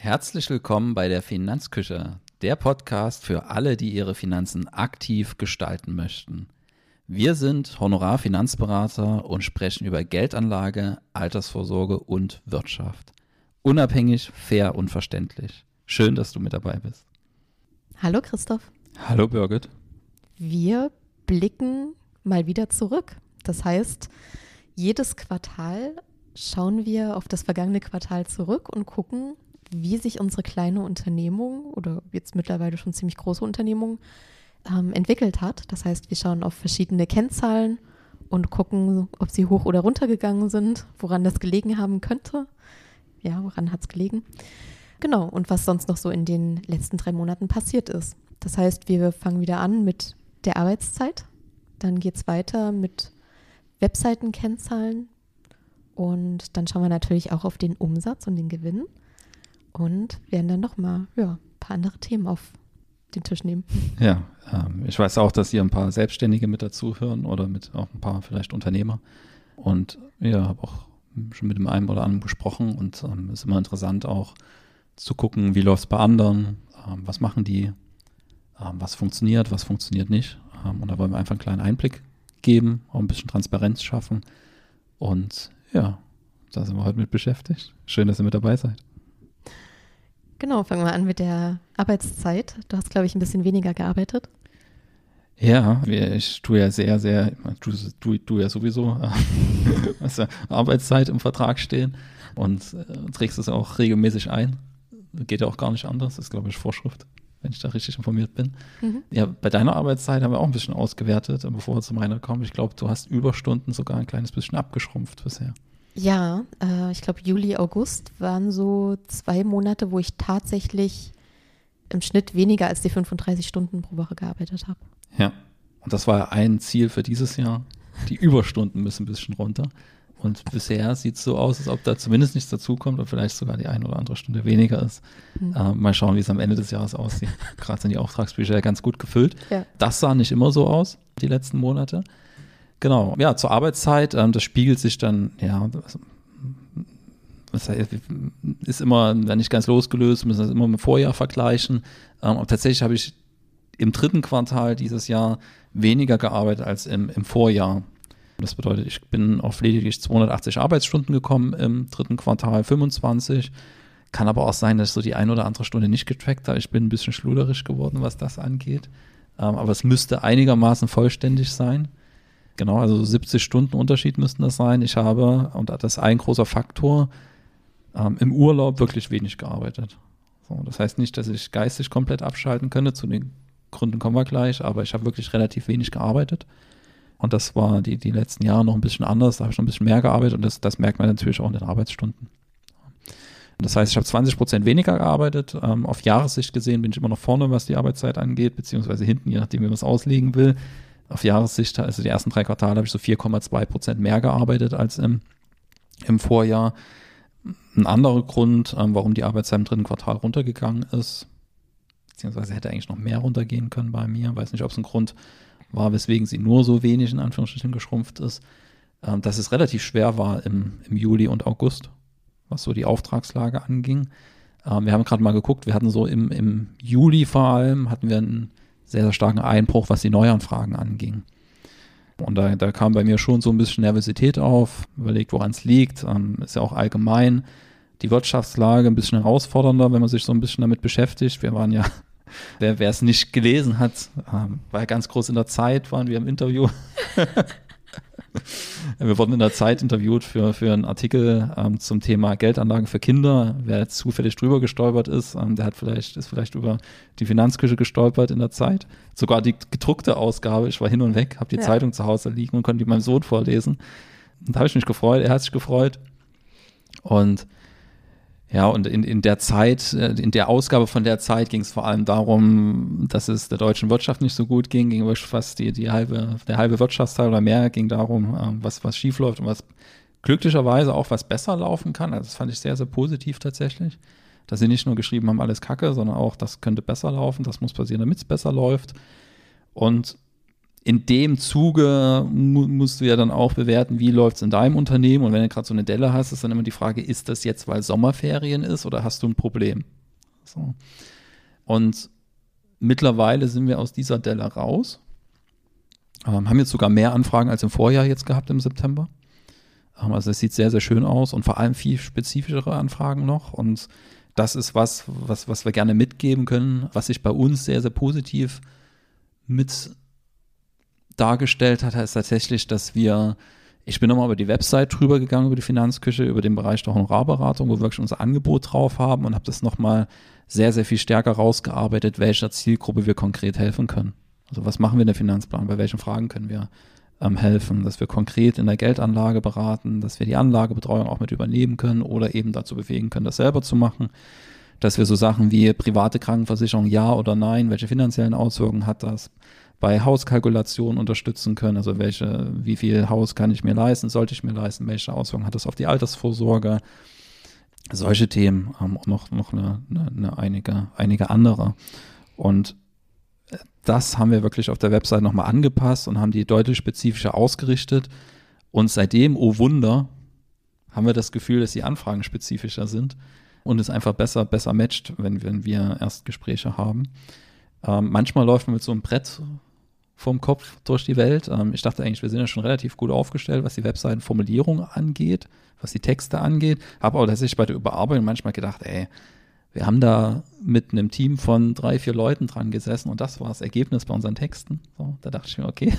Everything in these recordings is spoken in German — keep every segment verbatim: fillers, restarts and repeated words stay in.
Herzlich willkommen bei der Finanzküche, der Podcast für alle, die ihre Finanzen aktiv gestalten möchten. Wir sind Honorarfinanzberater und sprechen über Geldanlage, Altersvorsorge und Wirtschaft. Unabhängig, fair und verständlich. Schön, dass du mit dabei bist. Hallo Christoph. Hallo Birgit. Wir blicken mal wieder zurück. Das heißt, jedes Quartal schauen wir auf das vergangene Quartal zurück und gucken, wie sich unsere kleine Unternehmung oder jetzt mittlerweile schon ziemlich große Unternehmung ähm, entwickelt hat. Das heißt, wir schauen auf verschiedene Kennzahlen und gucken, ob sie hoch oder runter gegangen sind, woran das gelegen haben könnte. Ja, woran hat es gelegen? Genau, und was sonst noch so in den letzten drei Monaten passiert ist. Das heißt, wir fangen wieder an mit der Arbeitszeit. Dann geht es weiter mit Webseitenkennzahlen. Und dann schauen wir natürlich auch auf den Umsatz und den Gewinn. Und werden dann nochmal ja, ein paar andere Themen auf den Tisch nehmen. Ja, ähm, ich weiß auch, dass hier ein paar Selbstständige mit dazuhören oder mit auch ein paar vielleicht Unternehmer. Und ja, habe auch schon mit dem einen oder anderen gesprochen und es ähm, ist immer interessant auch zu gucken, wie läuft es bei anderen, ähm, was machen die, ähm, was funktioniert, was funktioniert nicht. Ähm, und da wollen wir einfach einen kleinen Einblick geben, auch ein bisschen Transparenz schaffen. Und ja, da sind wir heute mit beschäftigt. Schön, dass ihr mit dabei seid. Genau, fangen wir an mit der Arbeitszeit. Du hast, glaube ich, ein bisschen weniger gearbeitet. Ja, ich tue ja sehr, sehr, du, du, du ja sowieso, hast ja Arbeitszeit im Vertrag stehen und äh, trägst es auch regelmäßig ein. Geht ja auch gar nicht anders, das ist, glaube ich, Vorschrift, wenn ich da richtig informiert bin. Mhm. Ja, bei deiner Arbeitszeit haben wir auch ein bisschen ausgewertet, bevor wir zu meiner kommen. Ich glaube, du hast Überstunden sogar ein kleines bisschen abgeschrumpft bisher. Ja, äh, ich glaube Juli, August waren so zwei Monate, wo ich tatsächlich im Schnitt weniger als die fünfunddreißig Stunden pro Woche gearbeitet habe. Ja, und das war ein Ziel für dieses Jahr. Die Überstunden müssen ein bisschen runter. Und bisher sieht es so aus, als ob da zumindest nichts dazukommt und vielleicht sogar die eine oder andere Stunde weniger ist. Mhm. Äh, mal schauen, wie es am Ende des Jahres aussieht. Gerade sind die Auftragsbücher ja ganz gut gefüllt. Ja. Das sah nicht immer so aus, die letzten Monate. Genau, ja, zur Arbeitszeit, ähm, das spiegelt sich dann, ja, das, das ist immer nicht ganz losgelöst, müssen das immer mit dem Vorjahr vergleichen. Ähm, aber tatsächlich habe ich im dritten Quartal dieses Jahr weniger gearbeitet als im, im Vorjahr. Das bedeutet, ich bin auf lediglich zweihundertachtzig Arbeitsstunden gekommen im dritten Quartal, fünfundzwanzig. Kann aber auch sein, dass ich so die ein oder andere Stunde nicht getrackt habe. Ich bin ein bisschen schluderisch geworden, was das angeht. Ähm, aber es müsste einigermaßen vollständig sein. Genau, also siebzig Stunden Unterschied müssten das sein. Ich habe, und das ist ein großer Faktor, ähm, im Urlaub wirklich wenig gearbeitet. So, das heißt nicht, dass ich geistig komplett abschalten könnte, zu den Gründen kommen wir gleich, aber ich habe wirklich relativ wenig gearbeitet. Und das war die, die letzten Jahre noch ein bisschen anders, da habe ich noch ein bisschen mehr gearbeitet und das, das merkt man natürlich auch in den Arbeitsstunden. Das heißt, ich habe zwanzig Prozent weniger gearbeitet. Ähm, auf Jahressicht gesehen bin ich immer noch vorne, was die Arbeitszeit angeht, beziehungsweise hinten, je nachdem, wie man es auslegen will. Auf Jahressicht, also die ersten drei Quartale, habe ich so vier Komma zwei Prozent mehr gearbeitet als im, im Vorjahr. Ein anderer Grund, ähm, warum die Arbeitszeit im dritten Quartal runtergegangen ist, beziehungsweise hätte eigentlich noch mehr runtergehen können bei mir. Ich weiß nicht, ob es ein Grund war, weswegen sie nur so wenig in Anführungsstrichen geschrumpft ist, ähm, dass es relativ schwer war im, im Juli und August, was so die Auftragslage anging. Ähm, wir haben gerade mal geguckt, wir hatten so im, im Juli vor allem, hatten wir einen sehr, sehr starken Einbruch, was die Neuanfragen anging. Und da, da kam bei mir schon so ein bisschen Nervosität auf, überlegt, woran es liegt. Ähm, ist ja auch allgemein die Wirtschaftslage ein bisschen herausfordernder, wenn man sich so ein bisschen damit beschäftigt. Wir waren ja, wer es nicht gelesen hat, ähm, war ja ganz groß in der Zeit, waren wir im Interview. Wir wurden in der Zeit interviewt für, für einen Artikel ähm, zum Thema Geldanlagen für Kinder. Wer jetzt zufällig drüber gestolpert ist, ähm, der hat vielleicht, ist vielleicht über die Finanzküche gestolpert in der Zeit. Sogar die gedruckte Ausgabe, ich war hin und weg, habe die ja. Zeitung zu Hause liegen und konnte die meinem Sohn vorlesen. Und da habe ich mich gefreut, er hat sich gefreut. Und ja, und in, in der Zeit, in der Ausgabe von der Zeit ging es vor allem darum, dass es der deutschen Wirtschaft nicht so gut ging, ging fast die, die halbe, der halbe Wirtschaftsteil oder mehr ging darum, was, was schief läuft und was glücklicherweise auch was besser laufen kann. Also das fand ich sehr, sehr positiv tatsächlich, dass sie nicht nur geschrieben haben, alles Kacke, sondern auch, das könnte besser laufen, das muss passieren, damit es besser läuft. Und in dem Zuge mu- musst du ja dann auch bewerten, wie läuft es in deinem Unternehmen. Und wenn du gerade so eine Delle hast, ist dann immer die Frage, ist das jetzt, weil Sommerferien ist oder hast du ein Problem? So. Und mittlerweile sind wir aus dieser Delle raus. Ähm, haben jetzt sogar mehr Anfragen als im Vorjahr jetzt gehabt im September. Ähm, also es sieht sehr, sehr schön aus und vor allem viel spezifischere Anfragen noch. Und das ist was, was, was wir gerne mitgeben können, was sich bei uns sehr, sehr positiv mit dargestellt hat, ist tatsächlich, dass wir, ich bin nochmal über die Website drüber gegangen, über die Finanzküche, über den Bereich der Honorarberatung, wo wir wirklich unser Angebot drauf haben und habe das nochmal sehr, sehr viel stärker rausgearbeitet, welcher Zielgruppe wir konkret helfen können. Also was machen wir in der Finanzplanung, bei welchen Fragen können wir ähm, helfen, dass wir konkret in der Geldanlage beraten, dass wir die Anlagebetreuung auch mit übernehmen können oder eben dazu befähigen können, das selber zu machen, dass wir so Sachen wie private Krankenversicherung, ja oder nein, welche finanziellen Auswirkungen hat das, bei Hauskalkulationen unterstützen können, also welche, wie viel Haus kann ich mir leisten, sollte ich mir leisten, welche Auswirkungen hat das auf die Altersvorsorge, solche Themen, ähm, und noch, noch eine, eine, eine einige, einige andere. Und das haben wir wirklich auf der Website nochmal angepasst und haben die deutlich spezifischer ausgerichtet. Und seitdem, oh Wunder, haben wir das Gefühl, dass die Anfragen spezifischer sind und es einfach besser, besser matcht, wenn, wenn wir Erstgespräche haben. Ähm, manchmal läuft man mit so einem Brett vom Kopf durch die Welt. Ähm, ich dachte eigentlich, wir sind ja schon relativ gut aufgestellt, was die Webseitenformulierung angeht, was die Texte angeht. Habe aber tatsächlich bei der Überarbeitung manchmal gedacht, ey, wir haben da mit einem Team von drei, vier Leuten dran gesessen und das war das Ergebnis bei unseren Texten. So, da dachte ich mir, okay,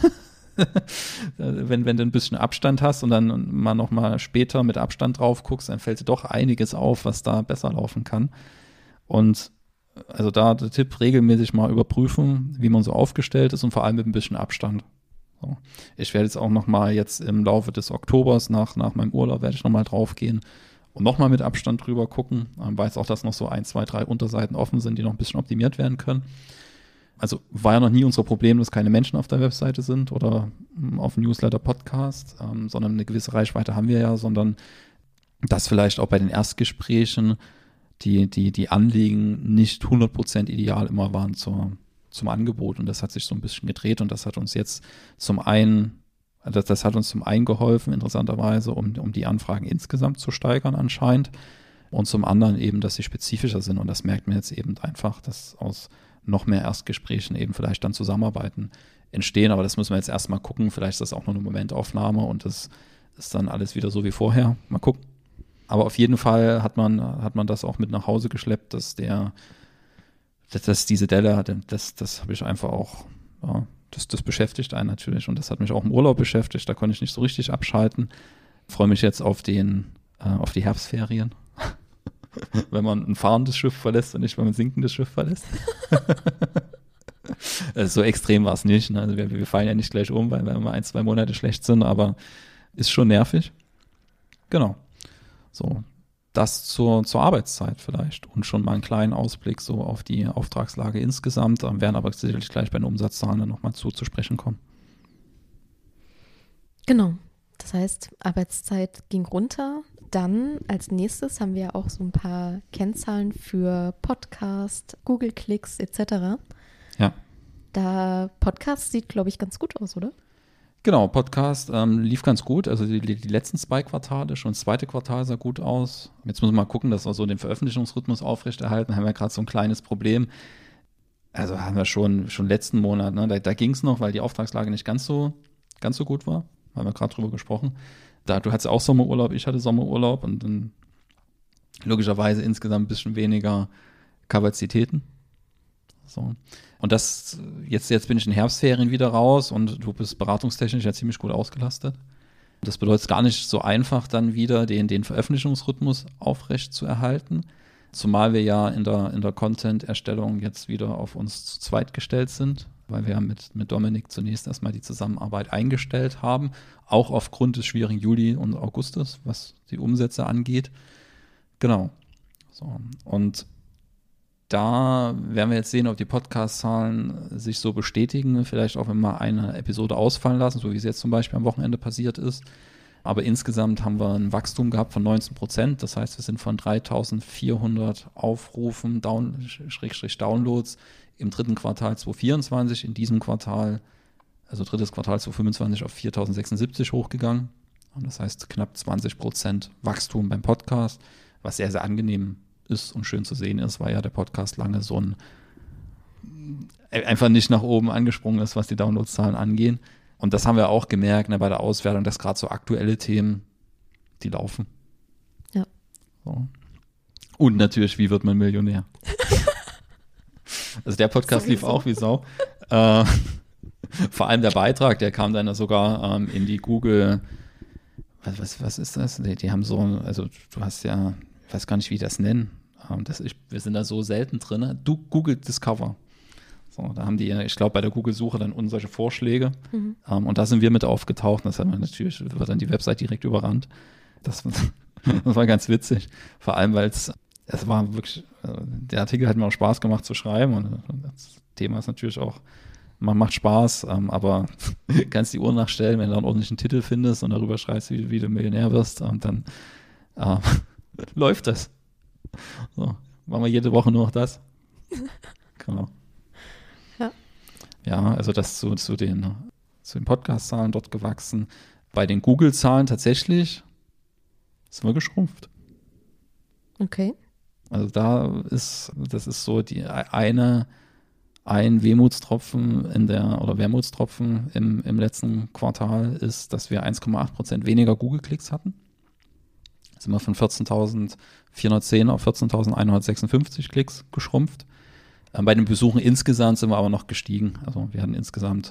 wenn, wenn du ein bisschen Abstand hast und dann mal nochmal später mit Abstand drauf guckst, dann fällt dir doch einiges auf, was da besser laufen kann. Und also da der Tipp, regelmäßig mal überprüfen, wie man so aufgestellt ist und vor allem mit ein bisschen Abstand. So. Ich werde jetzt auch nochmal jetzt im Laufe des Oktobers, nach, nach meinem Urlaub, werde ich nochmal drauf gehen und nochmal mit Abstand drüber gucken. Ich weiß auch, dass noch so ein, zwei, drei Unterseiten offen sind, die noch ein bisschen optimiert werden können. Also war ja noch nie unser Problem, dass keine Menschen auf der Webseite sind oder auf dem Newsletter-Podcast, ähm, sondern eine gewisse Reichweite haben wir ja, sondern dass vielleicht auch bei den Erstgesprächen die, die, die Anliegen nicht hundert Prozent ideal immer waren zur, zum Angebot. Und das hat sich so ein bisschen gedreht und das hat uns jetzt zum einen, das, das hat uns zum einen geholfen, interessanterweise, um, um die Anfragen insgesamt zu steigern anscheinend. Und zum anderen eben, dass sie spezifischer sind. Und das merkt man jetzt eben einfach, dass aus noch mehr Erstgesprächen eben vielleicht dann Zusammenarbeiten entstehen. Aber das müssen wir jetzt erstmal gucken. Vielleicht ist das auch nur eine Momentaufnahme und das ist dann alles wieder so wie vorher. Mal gucken. Aber auf jeden Fall hat man, hat man das auch mit nach Hause geschleppt, dass der, dass, dass diese Delle, das, das habe ich einfach auch, ja, das, das beschäftigt einen natürlich und das hat mich auch im Urlaub beschäftigt, da konnte ich nicht so richtig abschalten. Freue mich jetzt auf den, äh, auf die Herbstferien, wenn man ein fahrendes Schiff verlässt und nicht, wenn man ein sinkendes Schiff verlässt. Also so extrem war es nicht, ne? Also wir, wir fallen ja nicht gleich um, weil wir mal ein, zwei Monate schlecht sind, aber ist schon nervig. Genau. So, das zur, zur Arbeitszeit vielleicht und schon mal einen kleinen Ausblick so auf die Auftragslage insgesamt, dann werden aber sicherlich gleich bei den Umsatzzahlen dann nochmal zu, zu sprechen kommen. Genau, das heißt, Arbeitszeit ging runter. Dann als nächstes haben wir auch so ein paar Kennzahlen für Podcast, Google-Klicks et cetera. Ja. Da Podcast sieht, glaube ich, ganz gut aus, oder? Genau, Podcast ähm, lief ganz gut, also die, die letzten zwei Quartale, schon das zweite Quartal sah gut aus. Jetzt müssen wir mal gucken, dass wir so den Veröffentlichungsrhythmus aufrechterhalten, haben wir gerade so ein kleines Problem. Also haben wir schon, schon letzten Monat, ne? da, da ging es noch, weil die Auftragslage nicht ganz so, ganz so gut war, haben wir gerade drüber gesprochen. Da, du hattest auch Sommerurlaub, ich hatte Sommerurlaub und dann logischerweise insgesamt ein bisschen weniger Kapazitäten. So. Und das, jetzt, jetzt bin ich in Herbstferien wieder raus und du bist beratungstechnisch ja ziemlich gut ausgelastet. Das bedeutet gar nicht so einfach, dann wieder den, den Veröffentlichungsrhythmus aufrecht zu erhalten. Zumal wir ja in der, in der Content-Erstellung jetzt wieder auf uns zu zweit gestellt sind, weil wir ja mit, mit Dominik zunächst erstmal die Zusammenarbeit eingestellt haben, auch aufgrund des schwierigen Juli und Augustes, was die Umsätze angeht. Genau. So. Und da werden wir jetzt sehen, ob die Podcast-Zahlen sich so bestätigen, vielleicht auch wenn wir mal eine Episode ausfallen lassen, so wie es jetzt zum Beispiel am Wochenende passiert ist. Aber insgesamt haben wir ein Wachstum gehabt von neunzehn Prozent. Das heißt, wir sind von dreitausendvierhundert Aufrufen, Down, Schrägstrich Downloads im dritten Quartal zweitausendvierundzwanzig in diesem Quartal also drittes Quartal zweitausendfünfundzwanzig auf viertausendsechsundsiebzig hochgegangen. Und das heißt knapp zwanzig Prozent Wachstum beim Podcast, was sehr, sehr angenehm ist und schön zu sehen ist, weil ja der Podcast lange so ein einfach nicht nach oben angesprungen ist, was die Downloadzahlen angehen. Und das haben wir auch gemerkt, ne, bei der Auswertung, dass gerade so aktuelle Themen, die laufen. Ja. So. Und natürlich, wie wird man Millionär? Also der Podcast lief auch wie Sau. Äh, vor allem der Beitrag, der kam dann sogar ähm, in die Google, was, was, was ist das? Die, die haben so, also du hast ja, ich weiß gar nicht, wie die das nennen. Ähm, das, ich, wir sind da so selten drin. Du Google Discover. So, da haben die, ich glaube, bei der Google-Suche dann unten solche Vorschläge. Mhm. Um, und da sind wir mit aufgetaucht. Das hat man natürlich, wird dann die Website direkt überrannt. Das, das war ganz witzig. Vor allem, weil es, es war wirklich, der Artikel hat mir auch Spaß gemacht zu schreiben. Und das Thema ist natürlich auch, man macht Spaß, um, aber kannst die Uhr nachstellen, wenn du einen ordentlichen Titel findest und darüber schreibst, wie, wie du Millionär wirst. Und dann uh, läuft das. So, machen wir jede Woche nur noch das. Genau. Ja. Ja, also das zu, zu den, zu den Podcast-Zahlen dort gewachsen. Bei den Google-Zahlen tatsächlich sind wir geschrumpft. Okay. Also da ist, das ist so die eine, ein Wehmutstropfen in der, oder Wermutstropfen im, im letzten Quartal ist, dass wir eins Komma acht Prozent weniger Google-Klicks hatten. Da sind wir von vierzehntausendvierhundertzehn auf vierzehntausendeinhundertsechsundfünfzig Klicks geschrumpft. Bei den Besuchen insgesamt sind wir aber noch gestiegen. Also wir hatten insgesamt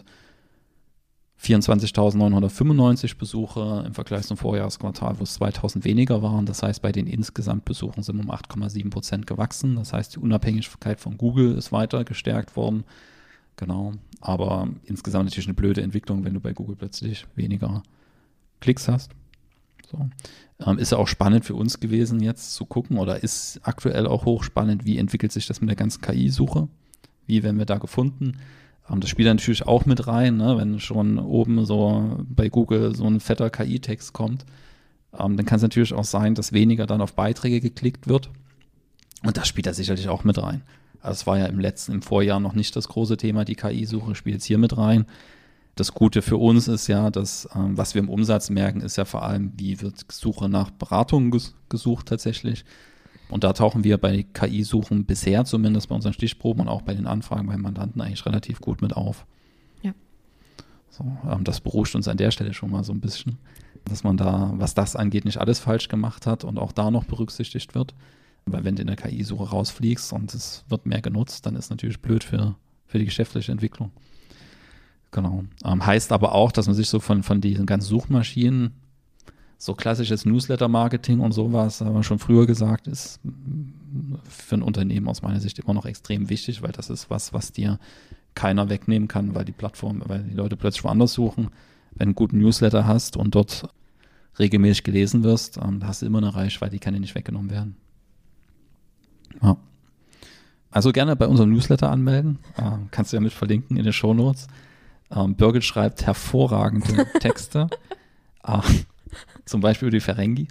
vierundzwanzigtausendneunhundertfünfundneunzig Besuche im Vergleich zum Vorjahresquartal, wo es zweitausend weniger waren. Das heißt, bei den Insgesamtbesuchen sind wir um acht Komma sieben Prozent gewachsen. Das heißt, die Unabhängigkeit von Google ist weiter gestärkt worden. Genau. Aber insgesamt natürlich eine blöde Entwicklung, wenn du bei Google plötzlich weniger Klicks hast. So. Ähm, ist ja auch spannend für uns gewesen, jetzt zu gucken, oder ist aktuell auch hochspannend, wie entwickelt sich das mit der ganzen K I-Suche? Wie werden wir da gefunden? Ähm, das spielt natürlich auch mit rein, ne? Wenn schon oben so bei Google so ein fetter K I-Text kommt, ähm, dann kann es natürlich auch sein, dass weniger dann auf Beiträge geklickt wird. Und das spielt da sicherlich auch mit rein. Also es war ja im letzten, im Vorjahr noch nicht das große Thema, die K I-Suche spielt jetzt hier mit rein. Das Gute für uns ist ja, dass, ähm, was wir im Umsatz merken, ist ja vor allem, wie wird Suche nach Beratungen ges- gesucht tatsächlich. Und da tauchen wir bei K I-Suchen bisher zumindest bei unseren Stichproben und auch bei den Anfragen beim Mandanten eigentlich relativ gut mit auf. Ja. So, ähm, das beruhigt uns an der Stelle schon mal so ein bisschen, dass man da, was das angeht, nicht alles falsch gemacht hat und auch da noch berücksichtigt wird. Weil wenn du in der K I-Suche rausfliegst und es wird mehr genutzt, dann ist natürlich blöd für, für die geschäftliche Entwicklung. Genau. Ähm, heißt aber auch, dass man sich so von, von diesen ganzen Suchmaschinen, so klassisches Newsletter-Marketing und sowas, haben wir schon früher gesagt, ist für ein Unternehmen aus meiner Sicht immer noch extrem wichtig, weil das ist was, was dir keiner wegnehmen kann, weil die Plattform, weil die Leute plötzlich woanders suchen. Wenn du einen guten Newsletter hast und dort regelmäßig gelesen wirst, ähm, da hast du immer eine Reichweite, die kann dir nicht weggenommen werden. Ja. Also gerne bei unserem Newsletter anmelden. Ähm, kannst du ja mit verlinken in den Shownotes. Ähm, Birgit schreibt hervorragende Texte. äh, zum Beispiel über die Ferengi.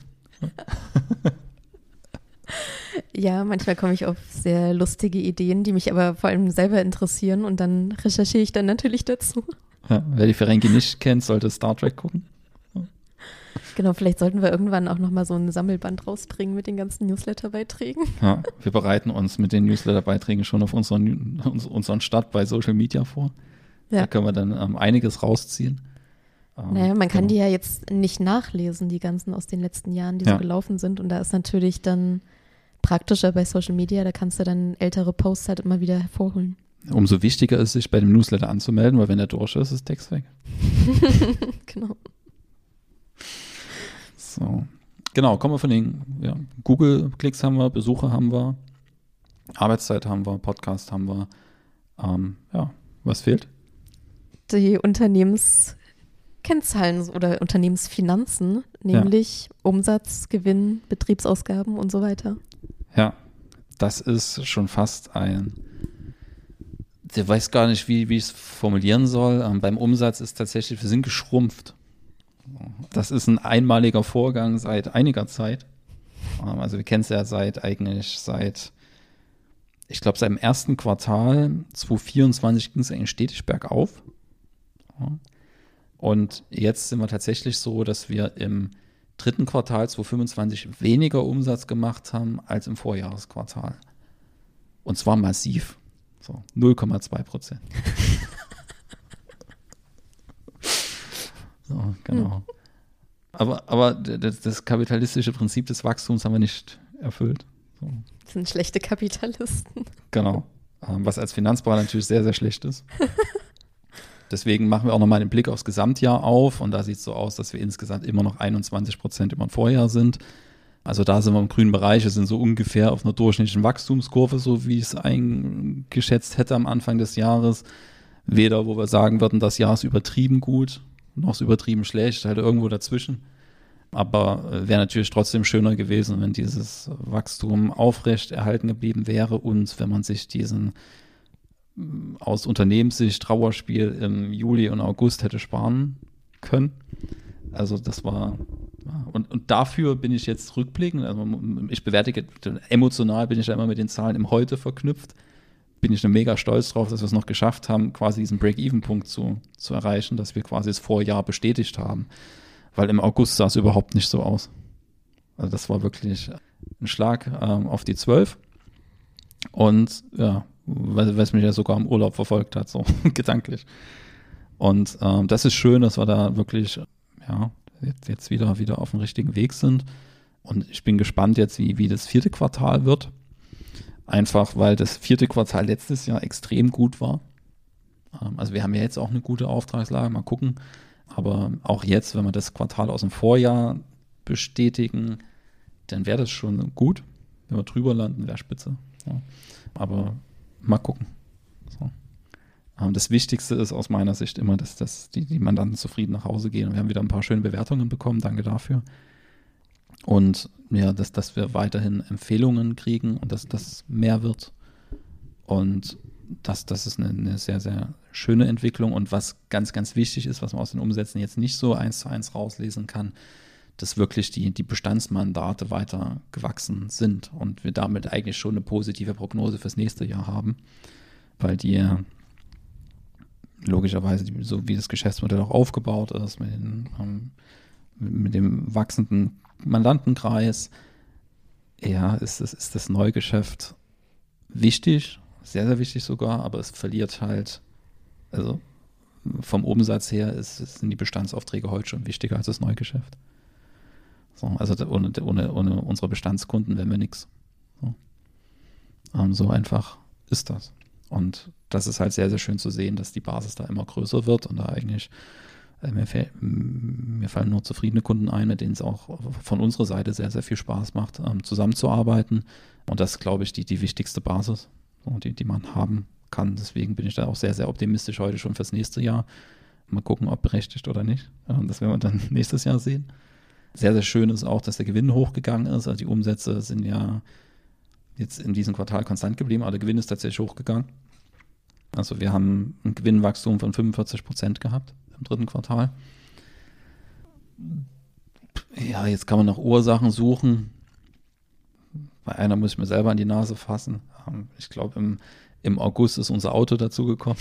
Ja, manchmal komme ich auf sehr lustige Ideen, die mich aber vor allem selber interessieren und dann recherchiere ich dann natürlich dazu. Ja, wer die Ferengi nicht kennt, sollte Star Trek gucken. Ja. Genau, vielleicht sollten wir irgendwann auch nochmal so ein Sammelband rausbringen mit den ganzen Newsletter-Beiträgen. Ja, wir bereiten uns mit den Newsletter-Beiträgen schon auf unseren, unseren Start bei Social Media vor. Ja. Da können wir dann ähm, einiges rausziehen. Ähm, naja, man kann genau. die ja jetzt nicht nachlesen, die ganzen aus den letzten Jahren, die ja. so gelaufen sind. Und da ist natürlich dann praktischer bei Social Media, da kannst du dann ältere Posts halt immer wieder hervorholen. Umso wichtiger ist es, sich bei dem Newsletter anzumelden, weil wenn der durch ist, ist Text weg. Genau. So. Genau, kommen wir von den ja, Google-Klicks haben wir, Besucher haben wir, Arbeitszeit haben wir, Podcast haben wir. Ähm, ja, was fehlt? Die Unternehmenskennzahlen oder Unternehmensfinanzen, nämlich ja. Umsatz, Gewinn, Betriebsausgaben und so weiter. Ja, das ist schon fast ein, ich weiß gar nicht, wie, wie ich es formulieren soll. Ähm, beim Umsatz ist tatsächlich, wir sind geschrumpft. Das ist ein einmaliger Vorgang seit einiger Zeit. Ähm, also wir kennen es ja seit eigentlich seit, ich glaube seit dem ersten Quartal zweitausendvierundzwanzig ging es eigentlich stetig bergauf. Ja. Und jetzt sind wir tatsächlich so, dass wir im dritten Quartal zwanzig fünfundzwanzig weniger Umsatz gemacht haben als im Vorjahresquartal. Und zwar massiv. So, null Komma zwei Prozent. So, genau. Hm. Aber, aber das, das kapitalistische Prinzip des Wachstums haben wir nicht erfüllt. So. Das sind schlechte Kapitalisten. Genau. Was als Finanzberater natürlich sehr, sehr schlecht ist. Deswegen machen wir auch nochmal den Blick aufs Gesamtjahr auf. Und da sieht es so aus, dass wir insgesamt immer noch einundzwanzig Prozent über dem Vorjahr sind. Also da sind wir im grünen Bereich. Wir sind so ungefähr auf einer durchschnittlichen Wachstumskurve, so wie ich es eingeschätzt hätte am Anfang des Jahres. Weder, wo wir sagen würden, das Jahr ist übertrieben gut, noch ist übertrieben schlecht, halt irgendwo dazwischen. Aber wäre natürlich trotzdem schöner gewesen, wenn dieses Wachstum aufrecht erhalten geblieben wäre und wenn man sich diesen aus Unternehmenssicht Trauerspiel im Juli und August hätte sparen können. Also das war, und, und dafür bin ich jetzt rückblickend, also ich bewerte, emotional bin ich ja immer mit den Zahlen im Heute verknüpft, bin ich mega stolz drauf, dass wir es noch geschafft haben, quasi diesen Break-Even-Punkt zu, zu erreichen, dass wir quasi das Vorjahr bestätigt haben. Weil im August sah es überhaupt nicht so aus. Also das war wirklich ein Schlag ähm, auf die zwölf. Und ja, weil, weil es mich ja sogar im Urlaub verfolgt hat, so gedanklich. Und ähm, das ist schön, dass wir da wirklich ja, jetzt, jetzt wieder, wieder auf dem richtigen Weg sind. Und ich bin gespannt jetzt, wie, wie das vierte Quartal wird. Einfach, weil das vierte Quartal letztes Jahr extrem gut war. Ähm, also wir haben ja jetzt auch eine gute Auftragslage, mal gucken. Aber auch jetzt, wenn wir das Quartal aus dem Vorjahr bestätigen, dann wäre das schon gut. Wenn wir drüber landen, wäre spitze. Ja. Aber mal gucken. So. Das Wichtigste ist aus meiner Sicht immer, dass, dass die, die Mandanten zufrieden nach Hause gehen. Und wir haben wieder ein paar schöne Bewertungen bekommen. Danke dafür. Und ja, dass, dass wir weiterhin Empfehlungen kriegen und dass das mehr wird. Und das, das ist eine, eine sehr, sehr schöne Entwicklung. Und was ganz, ganz wichtig ist, was man aus den Umsätzen jetzt nicht so eins zu eins rauslesen kann, dass wirklich die, die Bestandsmandate weiter gewachsen sind und wir damit eigentlich schon eine positive Prognose fürs nächste Jahr haben, weil die logischerweise, so wie das Geschäftsmodell auch aufgebaut ist, mit, den, ähm, mit dem wachsenden Mandantenkreis, ja, ist, ist, ist das Neugeschäft wichtig, sehr, sehr wichtig sogar, aber es verliert halt, also vom Umsatz her ist, sind die Bestandsaufträge heute schon wichtiger als das Neugeschäft. So, also ohne, ohne, ohne unsere Bestandskunden wären wir nichts. So. Ähm, so einfach ist das. Und das ist halt sehr, sehr schön zu sehen, dass die Basis da immer größer wird und da eigentlich, äh, mir, fäll, mir fallen nur zufriedene Kunden ein, mit denen es auch von unserer Seite sehr, sehr viel Spaß macht, ähm, zusammenzuarbeiten. Und das ist, glaube ich, die, die wichtigste Basis, so, die, die man haben kann. Deswegen bin ich da auch sehr, sehr optimistisch heute schon fürs nächste Jahr. Mal gucken, ob berechtigt oder nicht. Ähm, das werden wir dann nächstes Jahr sehen. Sehr, sehr schön ist auch, dass der Gewinn hochgegangen ist. Also die Umsätze sind ja jetzt in diesem Quartal konstant geblieben, aber der Gewinn ist tatsächlich hochgegangen. Also wir haben ein Gewinnwachstum von fünfundvierzig Prozent gehabt im dritten Quartal. Ja, jetzt kann man nach Ursachen suchen. Bei einer muss ich mir selber an die Nase fassen. Ich glaube, im, im August ist unser Auto dazugekommen.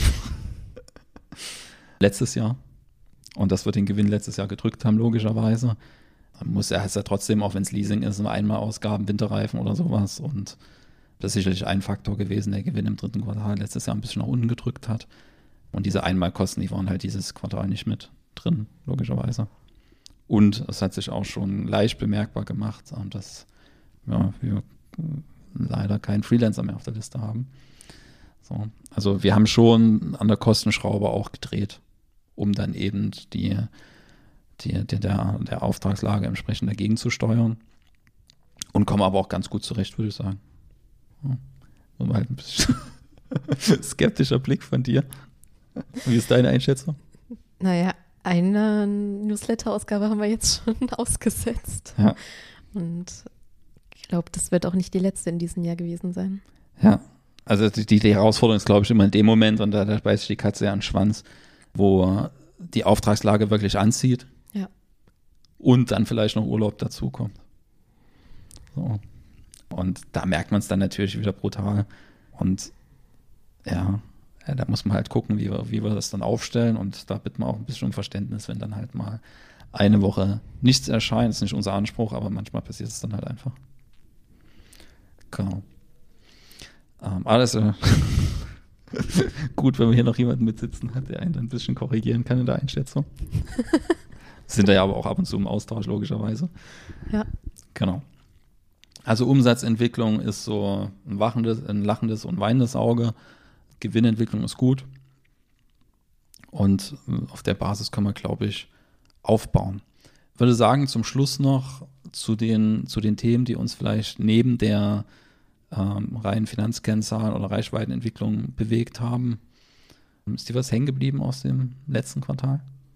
Letztes Jahr. Und das wird den Gewinn letztes Jahr gedrückt haben, logischerweise. Muss er, heißt ja trotzdem, auch wenn es Leasing ist, einmal Ausgaben, Winterreifen oder sowas. Und das ist sicherlich ein Faktor gewesen, der Gewinn im dritten Quartal letztes Jahr ein bisschen nach unten gedrückt hat. Und diese Einmalkosten, die waren halt dieses Quartal nicht mit drin, logischerweise. Und es hat sich auch schon leicht bemerkbar gemacht, dass ja, wir leider keinen Freelancer mehr auf der Liste haben. So. Also wir haben schon an der Kostenschraube auch gedreht, um dann eben die Die, die, der, der Auftragslage entsprechend dagegen zu steuern und kommen aber auch ganz gut zurecht, würde ich sagen. Ja. Und halt ein bisschen skeptischer Blick von dir. Wie ist deine Einschätzung? Naja, eine Newsletter-Ausgabe haben wir jetzt schon ausgesetzt. Ja. Und ich glaube, das wird auch nicht die letzte in diesem Jahr gewesen sein. Ja, also die, die Herausforderung ist, glaube ich, immer in dem Moment, und da, da beißt die Katze ja an den Schwanz, wo die Auftragslage wirklich anzieht. Ja. Und dann vielleicht noch Urlaub dazukommt. So. Und da merkt man es dann natürlich wieder brutal. Und ja, ja, da muss man halt gucken, wie wir, wie wir das dann aufstellen und da bittet man auch ein bisschen um Verständnis, wenn dann halt mal eine Woche nichts erscheint. Das ist nicht unser Anspruch, aber manchmal passiert es dann halt einfach. Genau. Ähm, alles äh, gut, wenn man hier noch jemanden mitsitzen hat, der einen dann ein bisschen korrigieren kann in der Einschätzung. Sind da ja aber auch ab und zu im Austausch, logischerweise. Ja. Genau. Also Umsatzentwicklung ist so ein wachendes, ein lachendes und weinendes Auge. Gewinnentwicklung ist gut. Und auf der Basis können wir, glaube ich, aufbauen. Ich würde sagen, zum Schluss noch zu den, zu den Themen, die uns vielleicht neben der ähm, reinen Finanzkennzahlen oder Reichweitenentwicklung bewegt haben. Ist dir was hängen geblieben aus dem letzten Quartal?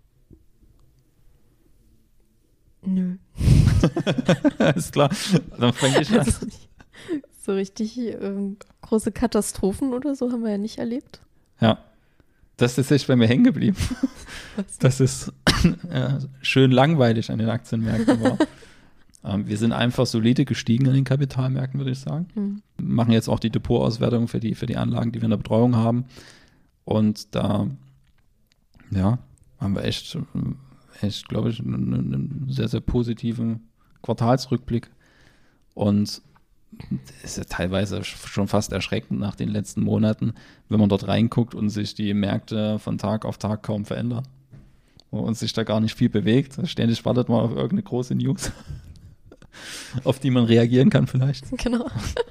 Nö. Ist klar, dann fange ich an. Also nicht so richtig ähm, große Katastrophen oder so haben wir ja nicht erlebt. Ja, das ist echt bei mir hängen geblieben. Was? Das ist äh, schön langweilig an den Aktienmärkten war. ähm, wir sind einfach solide gestiegen an den Kapitalmärkten, würde ich sagen. Hm. Machen jetzt auch die Depotauswertung für die, für die Anlagen, die wir in der Betreuung haben. Und da, ja, haben wir echt, echt, glaube ich, einen, einen sehr, sehr positiven Quartalsrückblick. Und das ist ja teilweise schon fast erschreckend nach den letzten Monaten, wenn man dort reinguckt und sich die Märkte von Tag auf Tag kaum verändern. Und sich da gar nicht viel bewegt. Ständig wartet man auf irgendeine große News, auf die man reagieren kann vielleicht. Genau.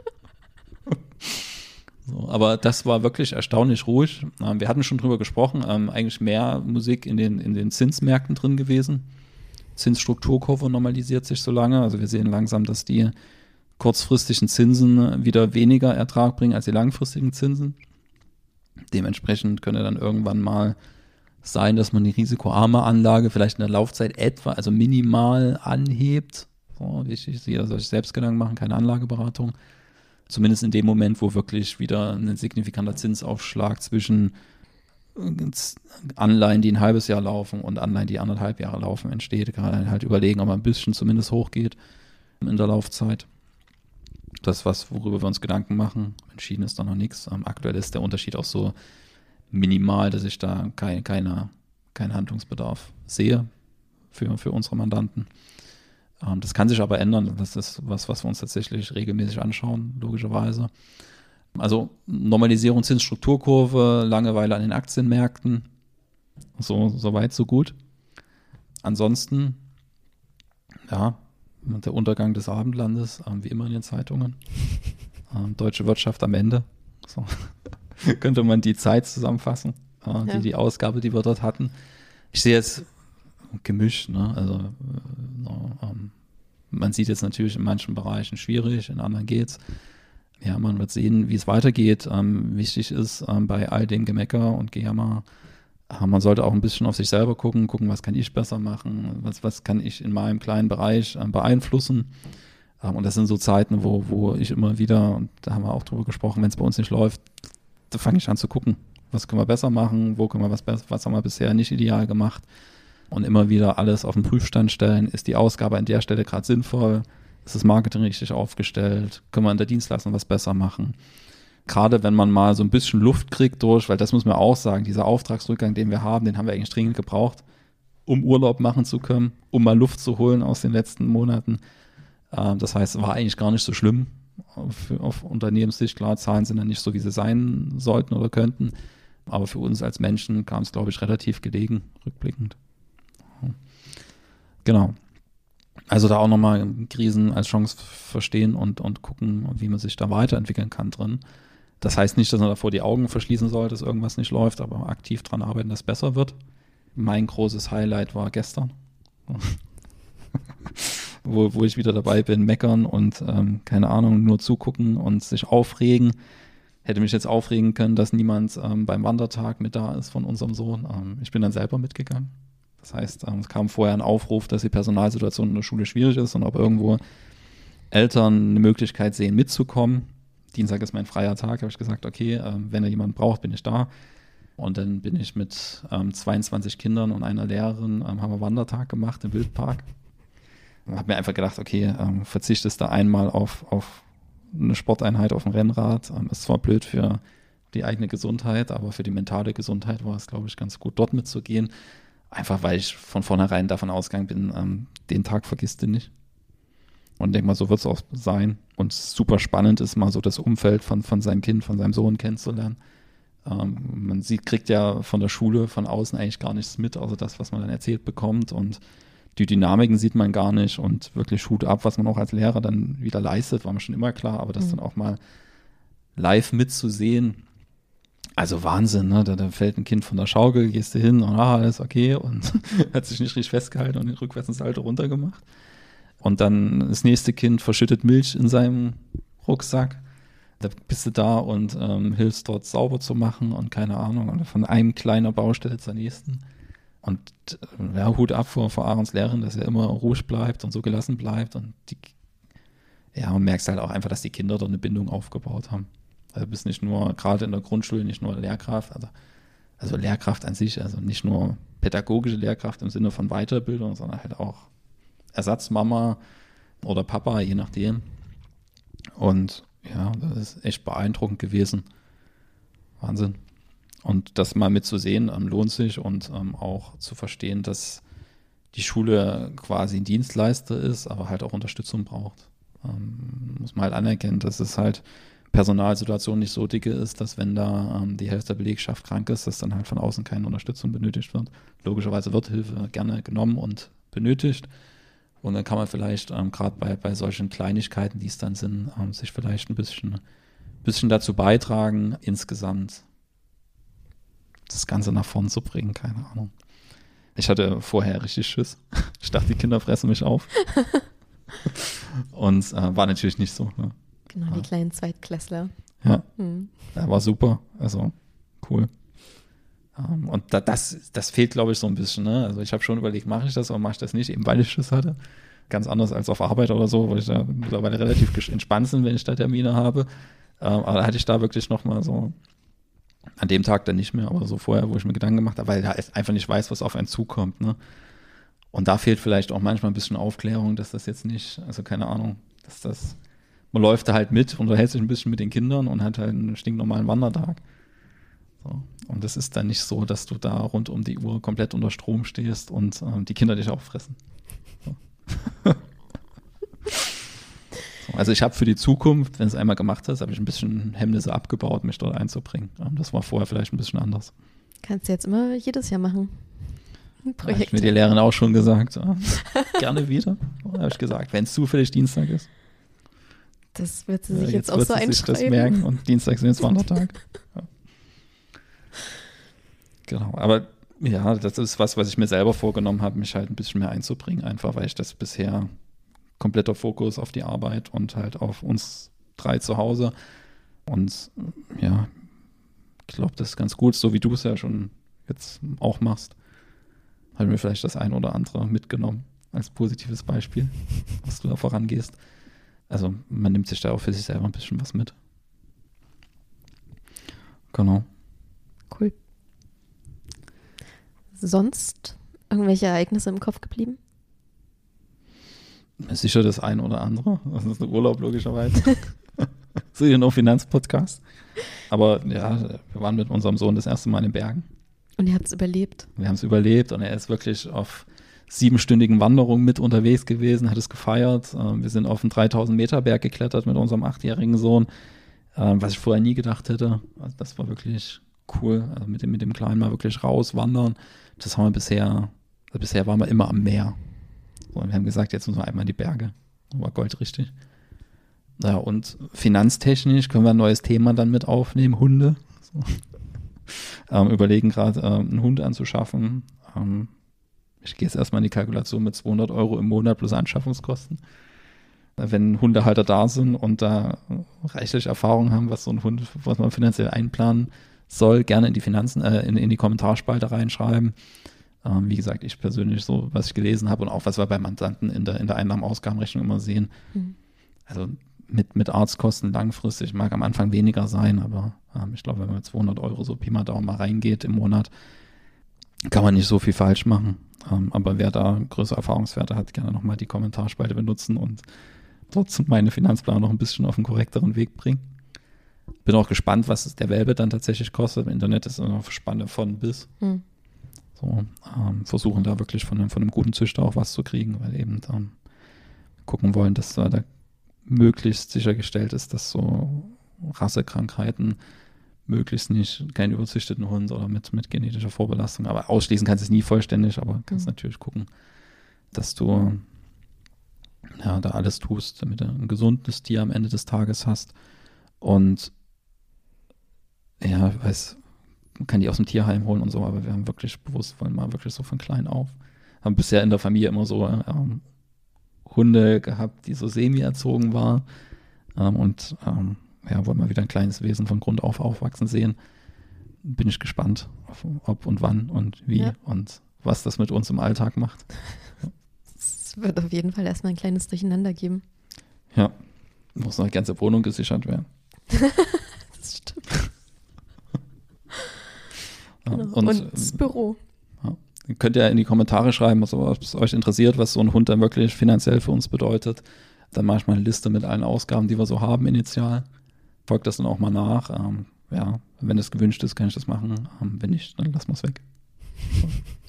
So, aber das war wirklich erstaunlich ruhig. Ähm, wir hatten schon drüber gesprochen, ähm, eigentlich mehr Musik in den, in den Zinsmärkten drin gewesen. Zinsstrukturkurve normalisiert sich so lange. Also wir sehen langsam, dass die kurzfristigen Zinsen wieder weniger Ertrag bringen als die langfristigen Zinsen. Dementsprechend könnte dann irgendwann mal sein, dass man die risikoarme Anlage vielleicht in der Laufzeit etwa, also minimal anhebt. So, wichtig ist, jeder soll sich selbst Gedanken machen, keine Anlageberatung. Zumindest in dem Moment, wo wirklich wieder ein signifikanter Zinsaufschlag zwischen Anleihen, die ein halbes Jahr laufen und Anleihen, die anderthalb Jahre laufen, entsteht. Gerade halt überlegen, ob man ein bisschen zumindest hochgeht in der Laufzeit. Das ist was, worüber wir uns Gedanken machen. Entschieden ist da noch nichts. Ähm, aktuell ist der Unterschied auch so minimal, dass ich da kein, keine, keinen Handlungsbedarf sehe für, für unsere Mandanten. Ähm, das kann sich aber ändern. Das ist was, was wir uns tatsächlich regelmäßig anschauen, logischerweise. Also Normalisierung Zinsstrukturkurve, Langeweile an den Aktienmärkten. So, so weit, so gut. Ansonsten, ja, der Untergang des Abendlandes, ähm, wie immer in den Zeitungen. Ähm, deutsche Wirtschaft am Ende. So. Könnte man die Zeit zusammenfassen, äh, ja. die, die Ausgabe, die wir dort hatten. Ich sehe jetzt gemischt, ne? Also äh, ähm, man sieht jetzt natürlich in manchen Bereichen schwierig, in anderen geht's. Ja, man wird sehen, wie es weitergeht. Ähm, wichtig ist ähm, bei all dem Gemecker und Gejammer, äh, man sollte auch ein bisschen auf sich selber gucken, gucken, was kann ich besser machen, was, was kann ich in meinem kleinen Bereich äh, beeinflussen. Ähm, und das sind so Zeiten, wo, wo ich immer wieder, und da haben wir auch drüber gesprochen, wenn es bei uns nicht läuft, da fange ich an zu gucken, was können wir besser machen, wo können wir was besser, was haben wir bisher nicht ideal gemacht und immer wieder alles auf den Prüfstand stellen. Ist die Ausgabe an der Stelle gerade sinnvoll? Ist das Marketing richtig aufgestellt? Können wir in der Dienstleistung was besser machen? Gerade wenn man mal so ein bisschen Luft kriegt durch, weil das muss man auch sagen, dieser Auftragsrückgang, den wir haben, den haben wir eigentlich dringend gebraucht, um Urlaub machen zu können, um mal Luft zu holen aus den letzten Monaten. Ähm, das heißt, war eigentlich gar nicht so schlimm für, auf Unternehmenssicht. Klar, Zahlen sind dann nicht so, wie sie sein sollten oder könnten. Aber für uns als Menschen kam es, glaube ich, relativ gelegen, rückblickend. Genau. Also da auch nochmal Krisen als Chance verstehen und, und gucken, wie man sich da weiterentwickeln kann drin. Das heißt nicht, dass man davor die Augen verschließen sollte, dass irgendwas nicht läuft, aber aktiv dran arbeiten, dass es besser wird. Mein großes Highlight war gestern, wo, wo ich wieder dabei bin, meckern und ähm, keine Ahnung, nur zugucken und sich aufregen. Hätte mich jetzt aufregen können, dass niemand ähm, beim Wandertag mit da ist von unserem Sohn. Ähm, ich bin dann selber mitgegangen. Das heißt, ähm, es kam vorher ein Aufruf, dass die Personalsituation in der Schule schwierig ist und ob irgendwo Eltern eine Möglichkeit sehen, mitzukommen. Dienstag ist mein freier Tag, habe ich gesagt, okay, ähm, wenn er jemanden braucht, bin ich da. Und dann bin ich mit ähm, zweiundzwanzig Kindern und einer Lehrerin, ähm, haben wir Wandertag gemacht im Wildpark. Und habe mir einfach gedacht, okay, ähm, verzichtest da einmal auf, auf eine Sporteinheit auf dem Rennrad. Ähm, ist zwar blöd für die eigene Gesundheit, aber für die mentale Gesundheit war es, glaube ich, ganz gut, dort mitzugehen. Einfach, weil ich von vornherein davon ausgegangen bin, ähm, den Tag vergisst du nicht. Und denke mal, so wird es auch sein. Und super spannend ist mal so das Umfeld von, von seinem Kind, von seinem Sohn kennenzulernen. Ähm, man sieht, kriegt ja von der Schule, von außen eigentlich gar nichts mit, außer das, was man dann erzählt bekommt. Und die Dynamiken sieht man gar nicht. Und wirklich Hut ab, was man auch als Lehrer dann wieder leistet, war mir schon immer klar. Aber das mhm. dann auch mal live mitzusehen, also Wahnsinn, ne? Da, da fällt ein Kind von der Schaukel, gehst du hin und ah, alles okay und hat sich nicht richtig festgehalten und den Rückwärtssalto runtergemacht. Und dann das nächste Kind verschüttet Milch in seinem Rucksack. Da bist du da und ähm, hilfst dort sauber zu machen und keine Ahnung. Und von einem kleiner Baustelle zur nächsten. Und ja, Hut ab vor, vor Aarons Lehrerin, dass er immer ruhig bleibt und so gelassen bleibt. Und die, ja, und merkst halt auch einfach, dass die Kinder dort eine Bindung aufgebaut haben. Also du bist nicht nur, gerade in der Grundschule, nicht nur Lehrkraft, also, also Lehrkraft an sich, also nicht nur pädagogische Lehrkraft im Sinne von Weiterbildung, sondern halt auch Ersatzmama oder Papa, je nachdem. Und ja, das ist echt beeindruckend gewesen. Wahnsinn. Und das mal mitzusehen, ähm, lohnt sich und ähm, auch zu verstehen, dass die Schule quasi ein Dienstleister ist, aber halt auch Unterstützung braucht. Ähm, muss man halt anerkennen, dass es halt Personalsituation nicht so dicke ist, dass wenn da ähm, die Hälfte der Belegschaft krank ist, dass dann halt von außen keine Unterstützung benötigt wird. Logischerweise wird Hilfe gerne genommen und benötigt. Und dann kann man vielleicht ähm, gerade bei, bei solchen Kleinigkeiten, die es dann sind, ähm, sich vielleicht ein bisschen, bisschen dazu beitragen, insgesamt das Ganze nach vorn zu bringen, keine Ahnung. Ich hatte vorher richtig Schiss. Ich dachte, die Kinder fressen mich auf. Und äh, war natürlich nicht so. Ne? Genau, die ja. kleinen Zweitklässler. Ja, hm. ja, war super. Also cool. Um, und da, das, das fehlt, glaube ich, so ein bisschen. Ne? Also ich habe schon überlegt, mache ich das oder mache ich das nicht, eben weil ich Schiss hatte. Ganz anders als auf Arbeit oder so, wo ich da mittlerweile relativ entspannt bin, wenn ich da Termine habe. Um, aber da hatte ich da wirklich nochmal so, an dem Tag dann nicht mehr, aber so vorher, wo ich mir Gedanken gemacht habe, weil ich halt einfach nicht weiß, was auf einen zukommt. Ne? Und da fehlt vielleicht auch manchmal ein bisschen Aufklärung, dass das jetzt nicht, also keine Ahnung, dass das, man läuft da halt mit, unterhält sich ein bisschen mit den Kindern und hat halt einen stinknormalen Wandertag. So. Und das ist dann nicht so, dass du da rund um die Uhr komplett unter Strom stehst und ähm, die Kinder dich auch fressen. So. So, also ich habe für die Zukunft, wenn es einmal gemacht ist, habe ich ein bisschen Hemmnisse abgebaut, mich dort einzubringen. Ähm, das war vorher vielleicht ein bisschen anders. Kannst du jetzt immer jedes Jahr machen. Projekte. Habe ich mir die Lehrerin auch schon gesagt. Ja. Gerne wieder. Habe ich gesagt, wenn es zufällig Dienstag ist. Das wird sie sich ja, jetzt, jetzt auch so einschreiben. Sich das merken und Dienstag ist jetzt Wandertag. Ja. Genau, aber ja, das ist was, was ich mir selber vorgenommen habe, mich halt ein bisschen mehr einzubringen, einfach weil ich das bisher kompletter Fokus auf die Arbeit und halt auf uns drei zu Hause und ja, ich glaube, das ist ganz gut, so wie du es ja schon jetzt auch machst, habe mir vielleicht das ein oder andere mitgenommen als positives Beispiel, was du da vorangehst. Also man nimmt sich da auch für sich selber ein bisschen was mit. Genau. Cool. Sonst irgendwelche Ereignisse im Kopf geblieben? Sicher das ein oder andere. Das ist der Urlaub logischerweise. Sicher noch Finanzpodcast. Aber ja, wir waren mit unserem Sohn das erste Mal in den Bergen. Und ihr habt es überlebt? Wir haben es überlebt und er ist wirklich auf siebenstündigen Wanderungen mit unterwegs gewesen, hat es gefeiert. Wir sind auf einen dreitausend Meter Berg geklettert mit unserem achtjährigen Sohn, was ich vorher nie gedacht hätte. Also das war wirklich cool. Also mit dem, mit dem Kleinen mal wirklich rauswandern. Das haben wir bisher, also bisher waren wir immer am Meer. So, wir haben gesagt, jetzt müssen wir einmal in die Berge. Das war goldrichtig. Ja, und finanztechnisch können wir ein neues Thema dann mit aufnehmen, Hunde. So. Ähm, überlegen gerade, ähm, einen Hund anzuschaffen. Ähm, ich gehe jetzt erstmal in die Kalkulation mit zweihundert Euro im Monat plus Anschaffungskosten. Wenn Hundehalter da sind und da reichlich Erfahrung haben, was so ein Hund, was man finanziell einplanen soll, gerne in die Finanzen, äh, in, in die Kommentarspalte reinschreiben. Ähm, wie gesagt, ich persönlich so, was ich gelesen habe und auch was wir bei Mandanten in der, in der Einnahmen-Ausgabenrechnung immer sehen. Mhm. Also mit, mit Arztkosten langfristig mag am Anfang weniger sein, aber ähm, ich glaube, wenn man mit zweihundert Euro so Pi mal Daumen mal reingeht im Monat, kann man nicht so viel falsch machen. Ähm, aber wer da größere Erfahrungswerte hat, gerne nochmal die Kommentarspalte benutzen und dort meine Finanzplanung noch ein bisschen auf einen korrekteren Weg bringen. Bin auch gespannt, was der Welpe dann tatsächlich kostet. Im Internet ist eine Spanne von bis. Hm. So, ähm, versuchen da wirklich von einem, von einem guten Züchter auch was zu kriegen, weil eben ähm, gucken wollen, dass da, da möglichst sichergestellt ist, dass so Rassekrankheiten möglichst nicht keinen überzüchteten Hund oder mit, mit genetischer Vorbelastung, aber ausschließen kannst du es nie vollständig, aber kannst mhm. natürlich gucken, dass du ja, da alles tust, damit du ein gesundes Tier am Ende des Tages hast. Und ja, ich weiß, man kann die aus dem Tierheim holen und so, aber wir haben wirklich bewusst, wollen mal wirklich so von klein auf. Haben bisher in der Familie immer so ähm, Hunde gehabt, die so semi-erzogen waren ähm, und ähm, ja, wollen mal wieder ein kleines Wesen von Grund auf aufwachsen sehen. Bin ich gespannt, auf, ob und wann und wie ja. und was das mit uns im Alltag macht. Es wird auf jeden Fall erstmal ein kleines Durcheinander geben. Ja, muss noch eine ganze Wohnung gesichert werden. Das stimmt. Ja, genau. Und, und das Büro. Ja. Ihr könnt ja in die Kommentare schreiben, also, ob es euch interessiert, was so ein Hund dann wirklich finanziell für uns bedeutet. Dann mache ich mal eine Liste mit allen Ausgaben, die wir so haben initial. Folgt das dann auch mal nach. Ähm, ja, wenn es gewünscht ist, kann ich das machen. Ähm, wenn nicht, dann lassen wir es weg. So.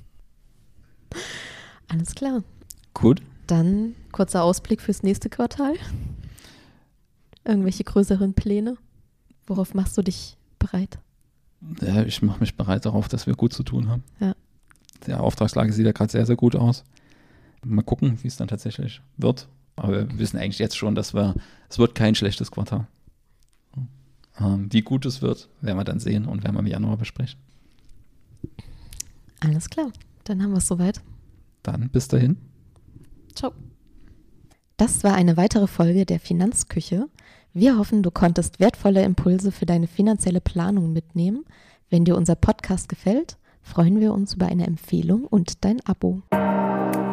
Alles klar. Gut. Dann kurzer Ausblick fürs nächste Quartal. Irgendwelche größeren Pläne? Worauf machst du dich bereit? Ja, ich mache mich bereit darauf, dass wir gut zu tun haben. Ja. Die Auftragslage sieht ja gerade sehr, sehr gut aus. Mal gucken, wie es dann tatsächlich wird. Aber wir wissen eigentlich jetzt schon, dass wir, es wird kein schlechtes Quartal. Ähm, wie gut es wird, werden wir dann sehen und werden wir im Januar besprechen. Alles klar, dann haben wir es soweit. Dann bis dahin. Ciao. Das war eine weitere Folge der Finanzküche. Wir hoffen, du konntest wertvolle Impulse für deine finanzielle Planung mitnehmen. Wenn dir unser Podcast gefällt, freuen wir uns über eine Empfehlung und dein Abo.